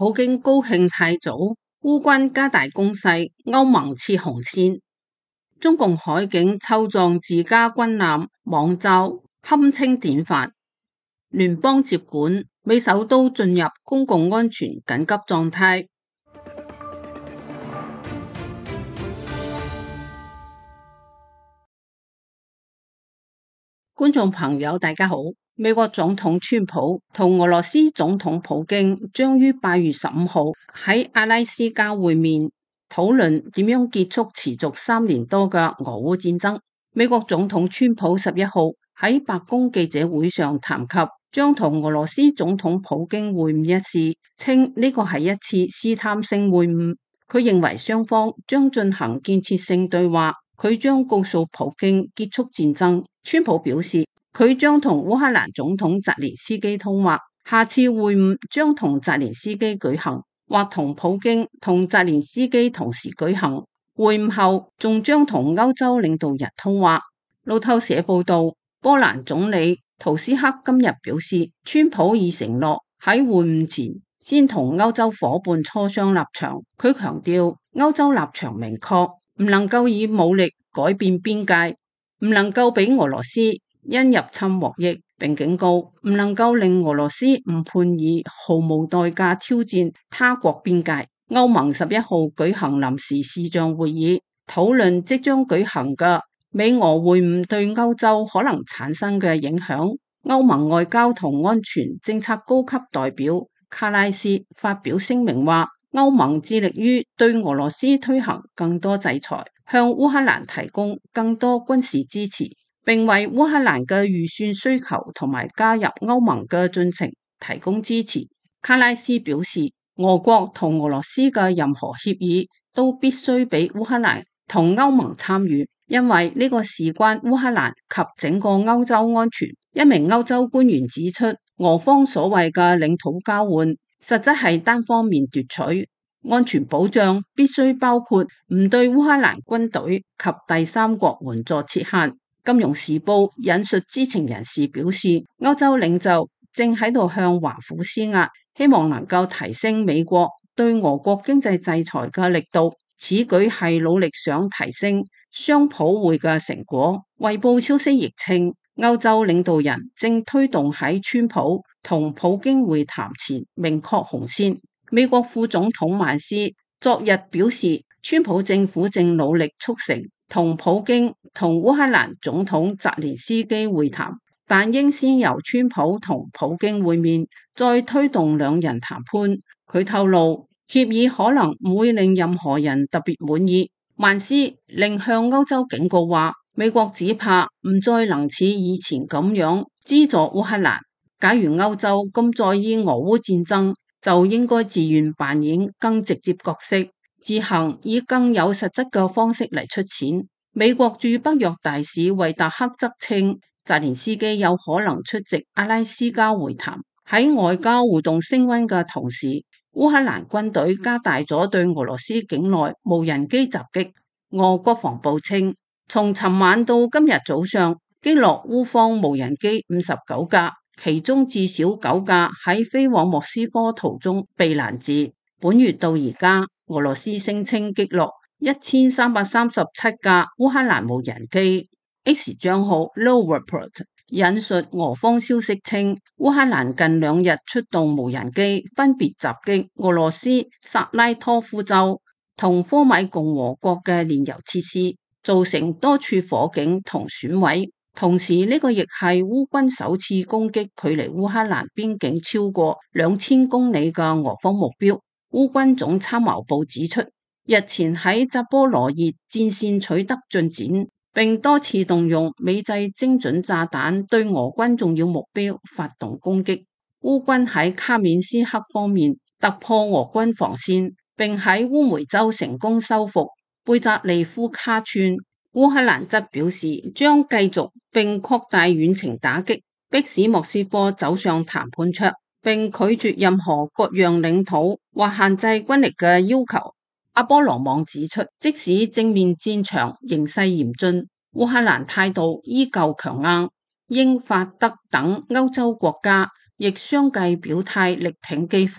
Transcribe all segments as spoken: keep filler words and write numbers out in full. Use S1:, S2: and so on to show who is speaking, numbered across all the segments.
S1: 普京高興太早，烏軍加大攻勢，歐盟設紅線。中共海警湊撞自家軍艦網罩，堪稱典範。聯邦接管，美首都進入公共安全緊急狀態。觀眾朋友，大家好。美國總統川普同俄羅斯總統普京將於八月十五號喺阿拉斯加會面，討論點樣結束持續三年多嘅俄烏戰爭。美國總統川普十一號喺白宮記者會上談及將同俄羅斯總統普京會晤一事，稱呢個係一次試探性會晤。佢認為雙方將進行建設性對話，佢將告訴普京結束戰爭。川普表示，佢將同烏克蘭總統澤連斯基通話，下次會晤將同澤連斯基舉行，或同普京同澤連斯基同時舉行。會晤後仲將同歐洲領導人通話。路透社報道，波蘭總理圖斯克今日表示，川普已承諾喺會晤前先同歐洲夥伴磋商立場。佢強調歐洲立場明確，唔能夠以武力改變邊界，唔能夠俾俄羅斯因入侵獲益，並警告唔能夠令俄羅斯誤判以毫無代價挑戰他國邊界。歐盟十一號舉行臨時視像會議，討論即將舉行嘅美俄會晤對歐洲可能產生嘅影響。歐盟外交同安全政策高級代表卡拉斯發表聲明話，歐盟致力於對俄羅斯推行更多制裁，向烏克蘭提供更多軍事支持，並為烏克蘭嘅預算需求同埋加入歐盟嘅進程提供支持。卡拉斯表示，俄國同俄羅斯嘅任何協議都必須俾烏克蘭同歐盟參與，因為呢個事關烏克蘭及整個歐洲安全。一名歐洲官員指出，俄方所謂嘅領土交換實質係單方面奪取，安全保障必須包括唔對烏克蘭軍隊及第三國援助設限。金融時報引述知情人士表示，歐洲領袖正喺度向華府施壓，希望能夠提升美國對俄國經濟制裁嘅力度。此舉係努力想提升雙普會嘅成果。衛報消息亦稱，歐洲領導人正推動喺川普同普京會談前明確紅線。美國副總統萬斯昨日表示，川普政府正努力促成同普京同烏克蘭總統澤連斯基會談，但應先由川普同普京會面，再推動兩人談判。佢透露，協議可能唔會令任何人特別滿意。萬斯另向歐洲警告話，美國只怕唔再能似以前咁樣資助烏克蘭。假如歐洲咁在意俄烏戰爭，就應該自願扮演更直接角色，自行以更有實質嘅方式嚟出錢。美國駐北約大使維達克則稱，澤連斯基有可能出席阿拉斯加會談。喺外交互動升溫嘅同時，烏克蘭軍隊加大咗對俄羅斯境內無人機襲擊。俄國防部稱，從尋晚到今日早上，擊落烏方無人機五十九架，其中至少九架喺飛往莫斯科途中被攔截。本月到而家，俄羅斯聲稱擊落一千三百三十七架烏克蘭無人機。X 賬號 Low Report 引述俄方消息稱，烏克蘭近兩日出動無人機，分別襲擊俄羅斯薩拉托夫州同科米共和國嘅煉油設施，造成多處火警同損毀。同時，呢個亦係烏軍首次攻擊距離烏克蘭邊境超過兩千公里嘅俄方目標。烏軍總參謀部指出，日前喺扎波羅熱戰線取得進展，並多次動用美製精準炸彈對俄軍重要目標發動攻擊。烏軍喺卡緬斯克方面突破俄軍防線，並喺烏梅州成功收復貝扎利夫卡村。烏克蘭則表示將繼續並擴大遠程打擊，迫使莫斯科走上談判桌，並拒絕任何割讓領土或限制軍力嘅要求。阿波羅網指出，即使正面戰場形勢嚴峻，烏克蘭態度依舊強硬，英法德等歐洲國家亦相繼表態力挺基輔，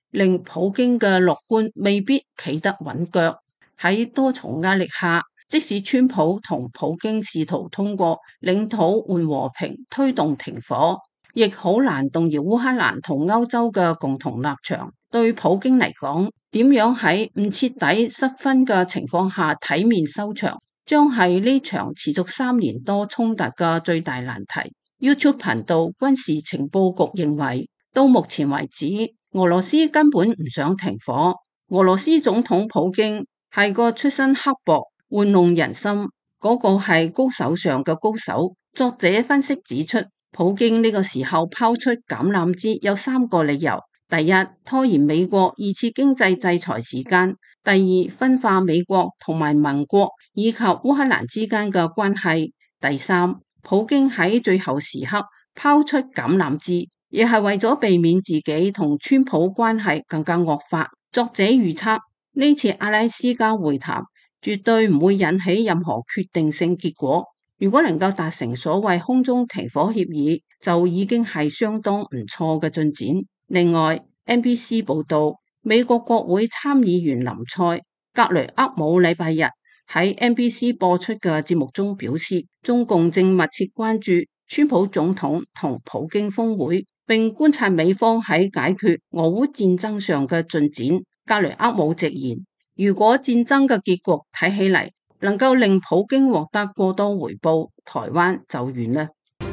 S1: 令普京嘅樂觀未必企得穩腳。喺多重壓力下，即使川普同普京試圖通過領土換和平推動停火，亦好難動搖烏克蘭同歐洲嘅共同立場。對普京嚟講，點樣喺唔徹底失分嘅情況下體面收場，將係呢場持續三年多衝突嘅最大難題。YouTube 頻道軍事情報局認為，到目前為止，俄羅斯根本唔想停火。俄羅斯總統普京係個出身刻薄、玩弄人心，嗰個係高手上嘅高手。作者分析指出，普京呢個時候拋出橄欖枝有三個理由：第一，拖延美國二次經濟制裁時間；第二，分化美國同埋盟國以及烏克蘭之間嘅關係；第三，普京喺最後時刻拋出橄欖枝，亦係為咗避免自己同川普關係更加惡化。作者預測呢次阿拉斯加會談絕對唔會引起任何決定性結果。如果能夠達成所謂空中停火協議，就已經係相當唔錯嘅進展。另外 N B C 報道，美國國會參議員林賽格雷厄姆禮拜日喺 N B C 播出嘅節目中表示，中共正密切關注川普總統同普京峰會，並觀察美方喺解決俄烏戰爭上嘅進展。格雷厄姆直言，如果戰爭嘅結局睇起嚟能夠令普京獲得過多回報，台灣就完啦。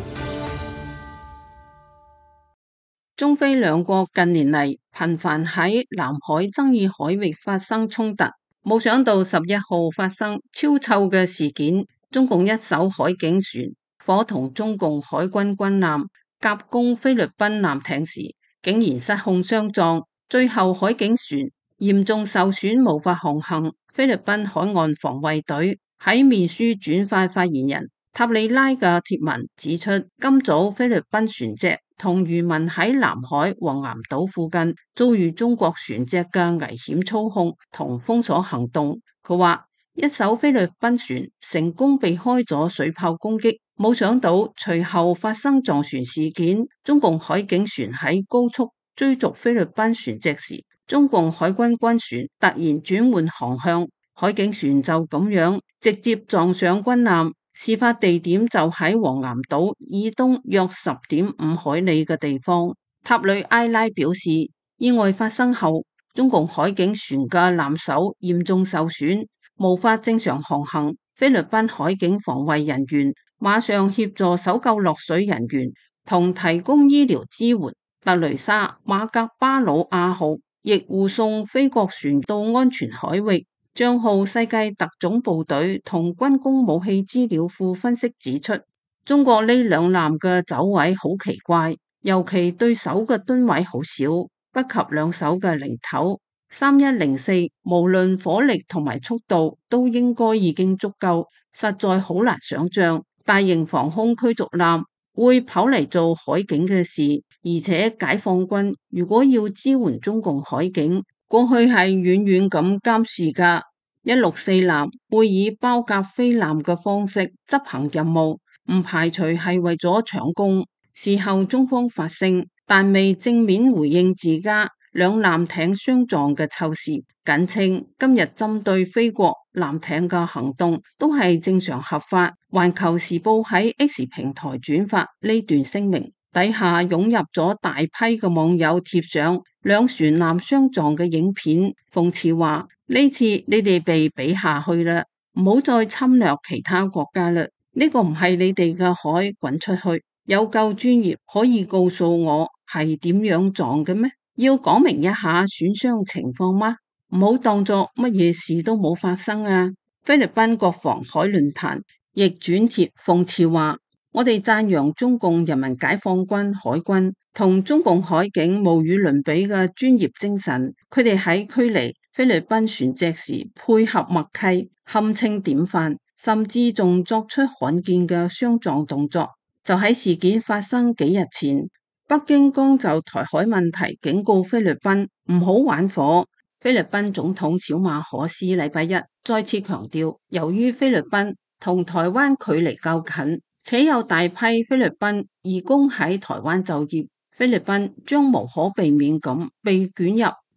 S1: 中非兩國近年嚟頻繁喺南海爭議海域發生衝突，冇想到十一號發生超臭嘅事件，中共一艘海警船夥同中共海軍軍艦夾攻菲律賓艦艇時，竟然失控相撞，最後海警船嚴重受損，無法航行。菲律賓海岸防衛隊喺面書轉發發言人塔利拉嘅貼文，指出今早菲律賓船隻同漁民喺南海黃岩島附近遭遇中國船隻嘅危險操控同封鎖行動。佢話一艘菲律賓船成功避開咗水炮攻擊，冇想到隨後發生撞船事件。中共海警船喺高速追逐菲律賓船隻時，中共海軍軍船突然轉換航向，海警船就咁樣直接撞上軍艦。事發地點就喺黃岩島以東約十點五海里嘅地方。塔里埃拉表示，意外發生後，中共海警船嘅艦首嚴重受損，無法正常航行。菲律賓海警防衛人員馬上協助搜救落水人員同提供醫療支援。特雷莎馬格巴魯亞號亦護送菲國船到安全海域。賬號世界特種部隊同軍工武器資料庫分析指出，中國呢兩艦嘅走位好奇怪，尤其對手嘅噸位好少，不及兩艘嘅零頭。三一零四無論火力同埋速度都應該已經足夠，實在好難想象大型防空驅逐艦會跑嚟做海警嘅事。而且解放軍如果要支援中共海警，過去係遠遠咁監視噶。一六四艦會以包夾飛艦嘅方式執行任務，唔排除係為咗搶攻。事後中方發聲，但未正面回應自家兩艦艇相撞嘅臭事，僅稱今日針對菲國艦艇嘅行動都係正常合法。環球時報喺 X 平台轉發呢段聲明，底下湧入咗大批嘅網友貼上兩船艦相撞嘅影片，諷刺話呢次你哋被比下去啦，唔好再侵略其他國家啦，呢個唔係你哋嘅海，滾出去。有夠專業可以告訴我係點樣撞嘅咩？要講明一下損傷情況嗎？唔好當作乜嘢事都冇發生啊。菲律賓國防海論壇亦轉貼諷刺話，我哋讚揚中共人民解放軍海軍同中共海警無與倫比嘅專業精神，佢哋喺驅離菲律賓船隻時配合默契，堪稱典範，甚至仲作出罕見嘅相撞動作。就喺事件發生幾日前，北京剛就台海問題警告菲律賓唔好玩火。菲律賓總統小馬可斯禮拜一再次強調，由於菲律賓同台灣距離較近，且有大批菲律賓移工喺台灣就業，菲律賓將無可避免咁被捲入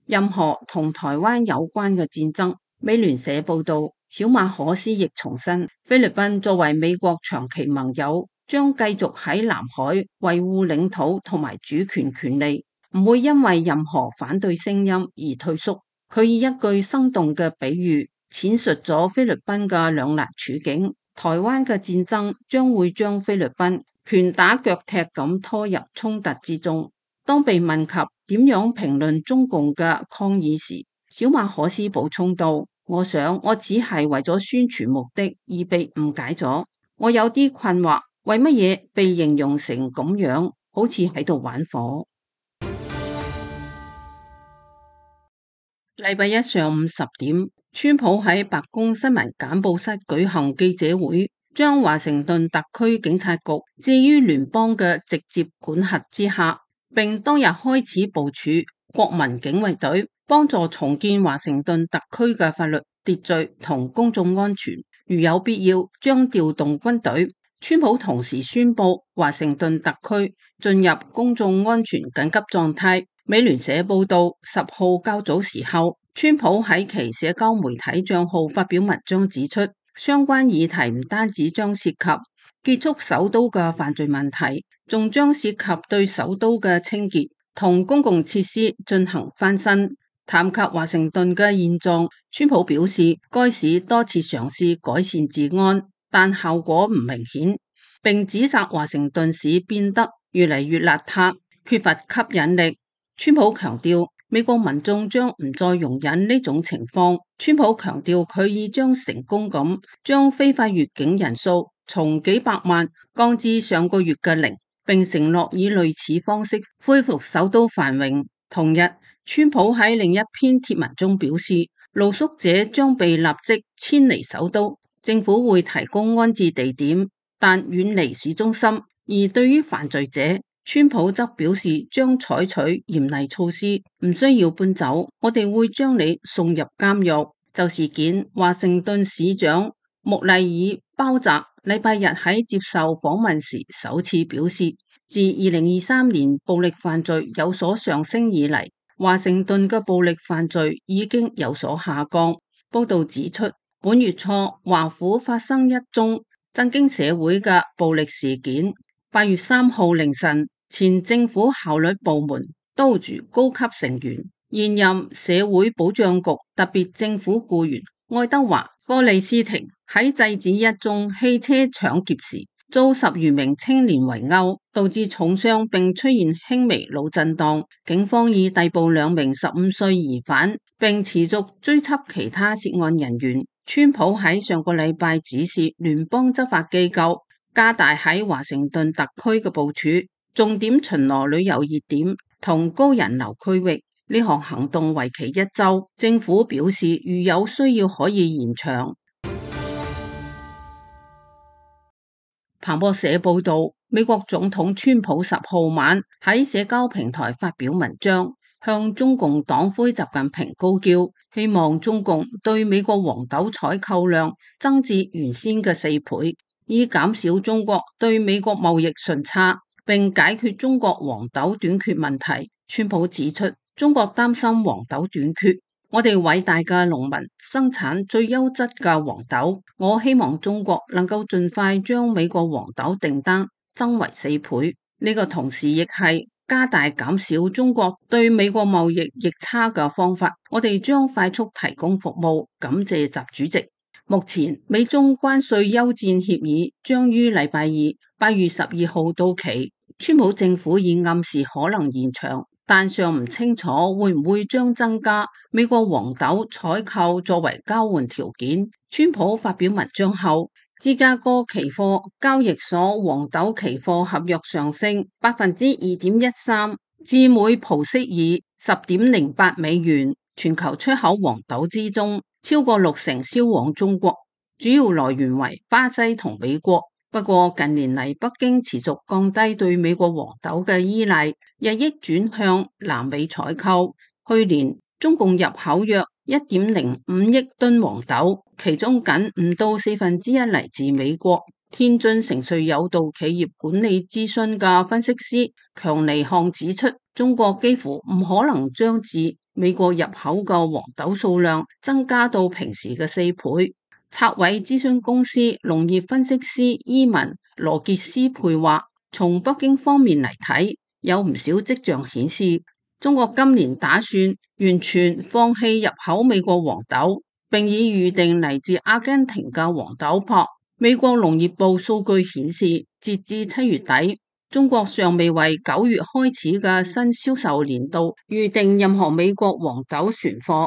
S1: 任何同台灣有關嘅戰爭。美聯社報道，小馬可斯亦重申，菲律賓作為美國長期盟友，將繼續喺南海維護領土同埋主權權利，唔會因為任何反對聲音而退縮。佢以一句生動嘅比喻闡述咗菲律賓嘅兩難處境。台灣嘅戰爭將會將菲律賓拳打腳踢咁拖入衝突之中。當被問及點樣評論中共嘅抗議時，小馬可斯補充道：我想我只係為咗宣傳目的而被誤解咗。我有啲困惑，為乜嘢被形容成咁樣，好似喺度玩火。禮拜一上午十點，川普喺白宮新聞簡報室舉行記者會，將華盛頓特區警察局置於聯邦嘅直接管轄之下，並當日開始部署國民警衛隊，幫助重建華盛頓特區嘅法律秩序同公眾安全。如有必要，將調動軍隊。川普同時宣布華盛頓特區進入公眾安全緊急狀態。美聯社報道，十號較早時候，川普喺其社交媒體賬號發表文章指出，相關議題唔單止將涉及結束首都嘅犯罪問題，仲將涉及對首都嘅清潔同公共設施進行翻新。談及華盛頓嘅現狀，川普表示，該市多次嘗試改善治安，但效果唔明顯，並指責華盛頓市變得越嚟越邋遢，缺乏吸引力。川普強調，美國民眾將唔再容忍呢種情況。川普強調，佢已將成功咁將非法越境人數從幾百萬降至上個月嘅零，並承諾以類似方式恢復首都繁榮。同日，川普喺另一篇貼文中表示，露宿者將被立即遷離首都，政府會提供安置地點，但遠離市中心。而對於犯罪者，川普則表示將採取嚴厲措施，唔需要搬走，我哋會將你送入監獄。就事件，華盛頓市長穆麗爾鮑澤禮拜日喺接受訪問時首次表示，自二零二三年暴力犯罪有所上升以嚟，華盛頓嘅暴力犯罪已經有所下降。報道指出，本月初華府發生一宗震驚社會嘅暴力事件。八月三號凌晨，前政府效率部門都住高級成員、現任社會保障局特別政府僱員愛德華科利斯廷喺制止一宗汽車搶劫時，遭十餘名青年圍毆，導致重傷並出現輕微腦震盪。警方已逮捕兩名十五歲疑犯，並持續追緝其他涉案人員。川普喺上個禮拜指示聯邦執法機構加大喺華盛頓特區嘅部署，重點巡邏旅遊熱點同高人流區域。呢項行動為期一周，政府表示如有需要可以延長。彭博社報道，美國總統川普十號晚喺社交平台發表文章，向中共黨魁習近平高叫，希望中共對美國黃豆採購量增至原先嘅四倍，以減少中國對美國貿易順差，並解決中國黃豆短缺問題。川普指出，中國擔心黃豆短缺，我哋偉大嘅農民生產最優質嘅黃豆，我希望中國能夠盡快將美國黃豆訂單增為四倍。呢個同時亦係加大減少中國對美國貿易逆差嘅方法。我哋將快速提供服務，感謝習主席。目前美中關稅休戰協議將於禮拜二八月十二號到期，川普政府已暗示可能延長，但尚唔清楚會唔會將增加美國黃豆採購作為交換條件。川普發表文章後，芝加哥期貨交易所黃豆期貨合約上升百分之二點一三，至每蒲息以十點零八美元。全球出口黃豆之中，超過六成銷往中國，主要來源為巴西同美國。不過近年嚟，北京持續降低對美國黃豆嘅依賴，日益轉向南美採購。去年中共入口約一點零五億噸黃豆，其中僅唔到四分之一嚟自美國。天津成瑞有道企業管理諮詢嘅分析師強尼漢指出，中國幾乎唔可能將自美國入口嘅黃豆數量增加到平時嘅四倍。策委諮詢公司農業分析師伊文羅傑斯佩話，從北京方面嚟睇，有唔少跡象顯示，中國今年打算完全放棄入口美國黃豆，並已預定嚟自阿根廷嘅黃豆粕。美國農業部數據顯示，截至七月底，中國尚未為九月開始嘅新銷售年度預定任何美國黃豆存貨。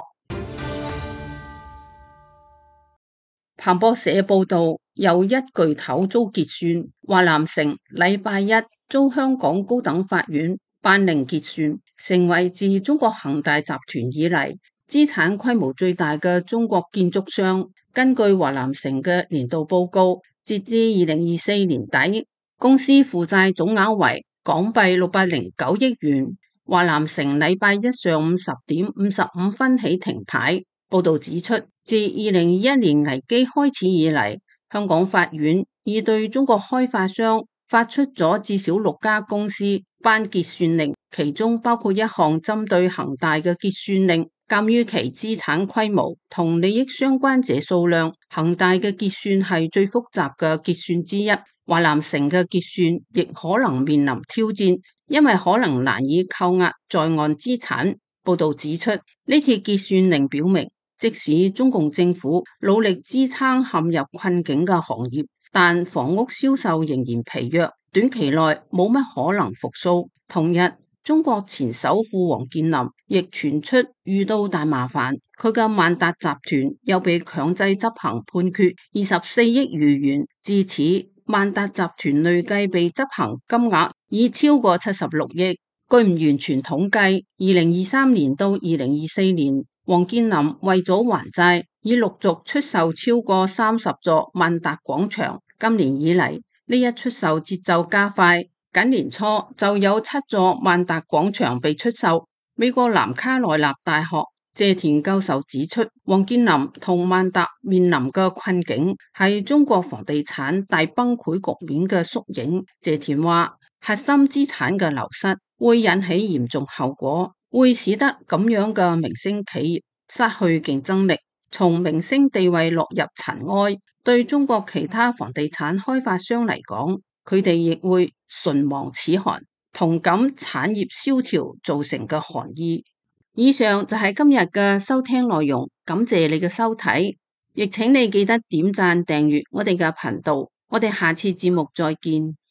S1: 彭博社報道，又一巨頭遭結算，華南城禮拜一遭香港高等法院頒令結算，成為自中國恒大集團以嚟資產規模最大嘅中國建築商。根據華南城嘅年度報告，截至二零二四年底，公司負債總額為港幣六百零九億元。華南城禮拜一上午十點五十五分起停牌。報道指出，自二零二一年危機開始以嚟，香港法院已對中國開發商發出咗至少六家公司頒結算令，其中包括一項針對恒大嘅結算令。鑑於其資產規模同利益相關者數量，恒大嘅結算係最複雜嘅結算之一。華南城嘅結算亦可能面臨挑戰，因為可能難以扣押在岸資產。報道指出，呢次結算令表明，即使中共政府努力支撐陷入困境嘅行業，但房屋銷售仍然疲弱，短期內冇乜可能復甦。同日，中國前首富王健林亦傳出遇到大麻煩，佢嘅萬達集團又被強制執行判決二十四億餘元，至此萬達集團累計被執行金額已超過七十六億。據唔完全統計，二零二三年到二零二四年，王健林為咗還債，已陸續出售超過三十座萬達廣場。今年以嚟，呢一出售節奏加快，僅年初就有七座萬達廣場被出售。美國南卡羅來納大學謝田教授指出，王健林同萬達面臨嘅困境係中國房地產大崩潰局面嘅縮影。謝田話，核心資產嘅流失會引起嚴重後果，會使得咁樣嘅明星企業失去競爭力，從明星地位落入塵埃。對中國其他房地產開發商嚟講，佢哋亦會唇亡齒寒，同感產業蕭條造成嘅寒意。以上就係今日嘅收聽內容，感謝你嘅收睇，亦請你記得點讚訂閱我哋嘅頻道，我哋下次節目再見。